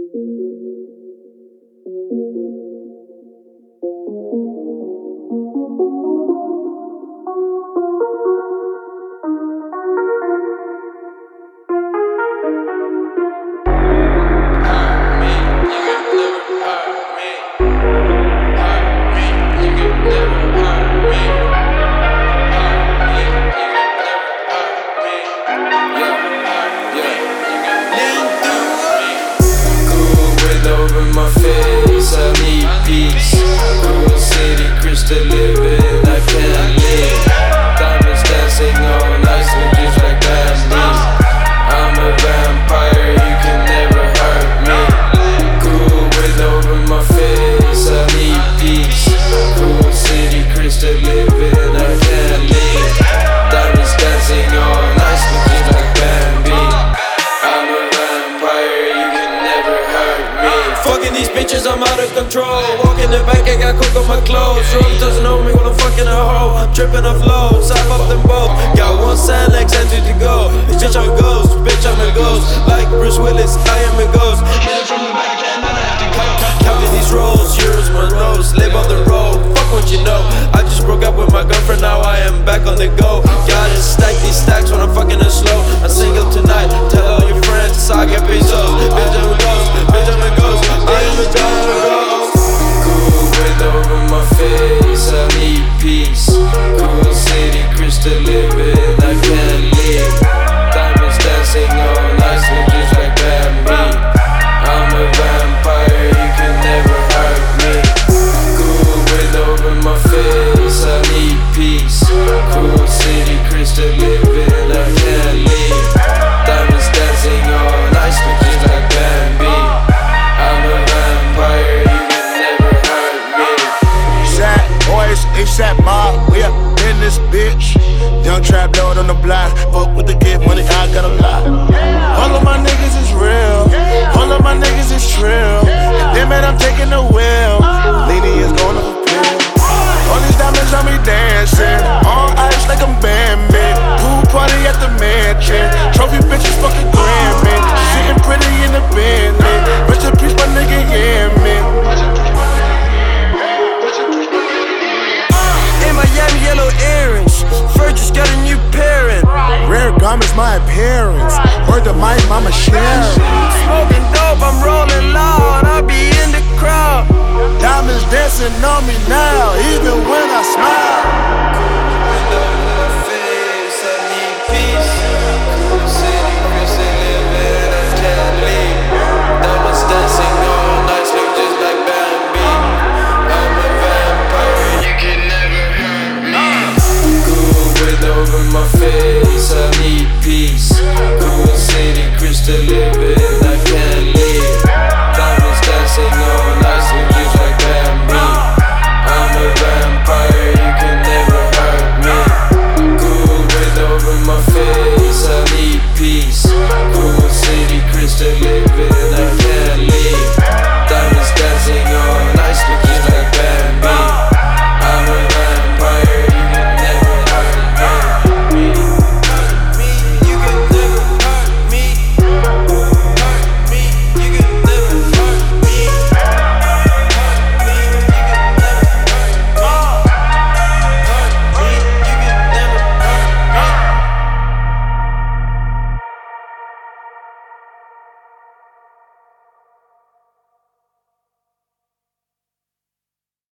My face, I need peace. Cool city, crystal living, I can't live. Diamonds dancing all night, just like Bambi. I'm a vampire, you can never hurt me. Cool wind over my face, I need peace. Cool city, crystal living, I can't live. Diamonds dancing all night, just like Bambi. I'm a vampire, you can never hurt me. Fucking these bitches, I'm out of control. Walk in the back, I got coke on my clothes. Drug doesn't know me when I'm fucking a hoe. I'm tripping off lows, I've up them both. Got one Xanax, empty to go. Bitch, I'm a ghost, bitch, I'm a ghost. Like Bruce Willis, I am a ghost. From the back, and I have to go. Counting these rolls, euros, my nose. Live on the road, fuck what you know. I just broke up with my girlfriend, now I am back on the go. Gotta stack these stacks when I'm fucking it slow. I'm single tonight, tell all your friends, I get pesos. Bitch, I'm a ghost, bitch, I'm a ghost. I am a ghost. Cool wind over my face, I need peace. Cool city, crystal living, I can't live. Diamonds dancing all night, just like Bambi. I'm a vampire, you can never hurt me. Cool wind over my face, I need peace. Cool city, crystal living, I can't live. Diamonds dancing all night, just like Bambi. I'm a vampire, you can never hurt me. Sad boys, ASAP mob, we up in this bitch. Young trap lord on the block, fuck with the kid money, I got a lot. All of my niggas is real, all of my niggas is trill. And then man, I'm taking the wheel. Leaning is going up a pill. All these diamonds on me dancing, on ice like I'm Bambi. Pool party at the mansion, trophy bitches fucking Grammy. Sitting pretty in the Bentley, rest in peace my nigga, yeah, man. In Miami, yellow earrings. First just got a new parent. Rare garments, my appearance. Word to my mama Sharon. Smoking dope, I'm rolling loud. I be in the crowd. Diamonds dancing on me now, even when I smile.